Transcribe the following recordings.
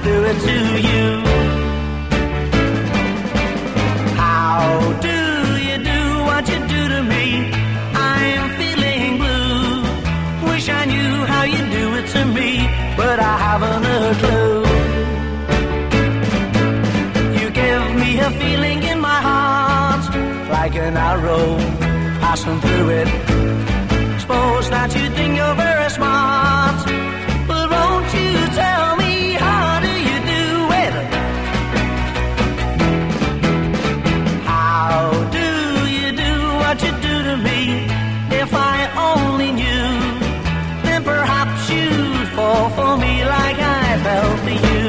do it to you. How do you do what you do to me? I'm feeling blue. Wish I knew how you do it to me, but I haven't a clue. You give me a feeling in my heart, like an arrow passing through it. Suppose that you think you're very smart, but won't you tell me, how do you do it? How do you do what you do to me? If I only knew, then perhaps you'd fall for me like I fell for you.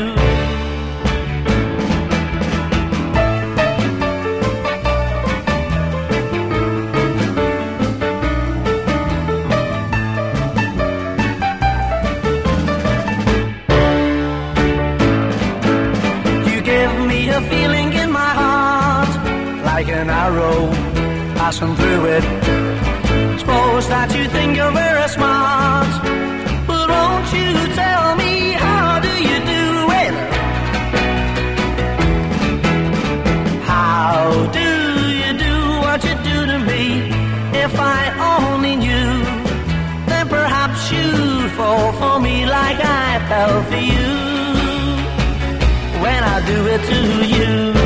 A feeling in my heart, like an arrow passing through it. Suppose that you think you're very smart, but won't you tell me, how do you do it? How do you do what you do to me? If I only knew, then perhaps you'd fall for me like I fell for you when I do it to you.